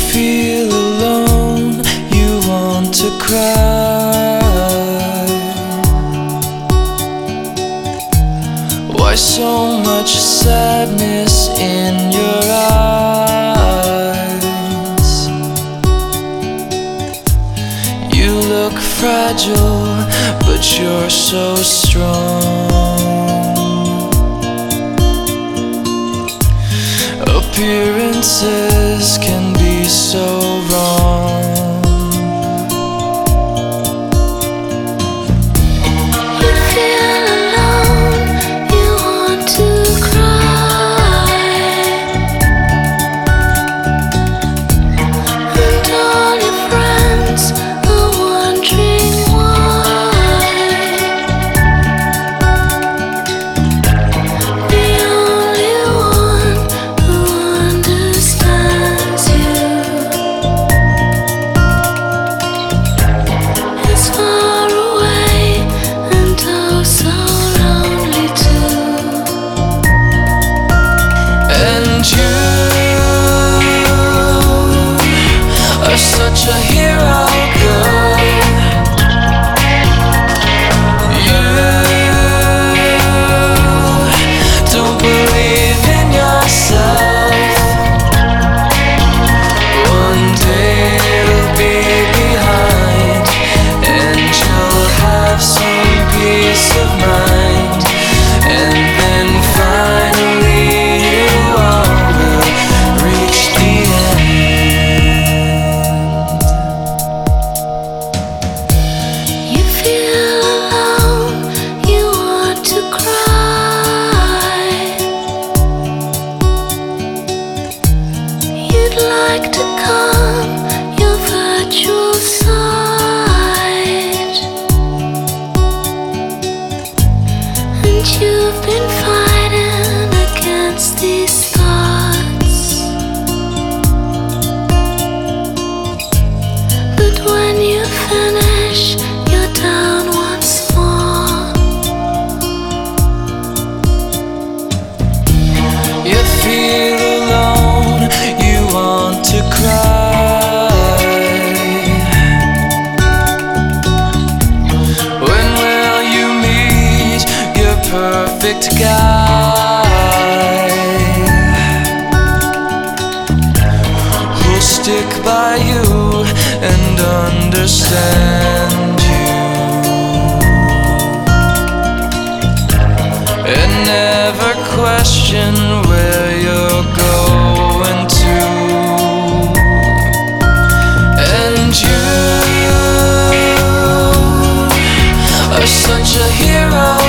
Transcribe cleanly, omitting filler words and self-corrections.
feel alone, you want to cry. Why so much sadness in your eyes? You look fragile, but you're so strong. Appearances can be so wrong. You feel alone, you want to cry, and all your friends are wondering why. The only one who understands you is far away and oh so lonely too. And you are such a hero, girl. You don't believe in yourself. One day you'll be behind, and you'll have some peace of mind. And then finally you all will reach the end. You feel alone, you want to cry. You'd like to calm your virtual side, and you've been fighting against these thoughts. But when you finish, you're down once more. You feel alone, you want to cry. When will you meet your perfect guy, who'll stick by you and understand you, and never question where you're going to? And you are such a hero,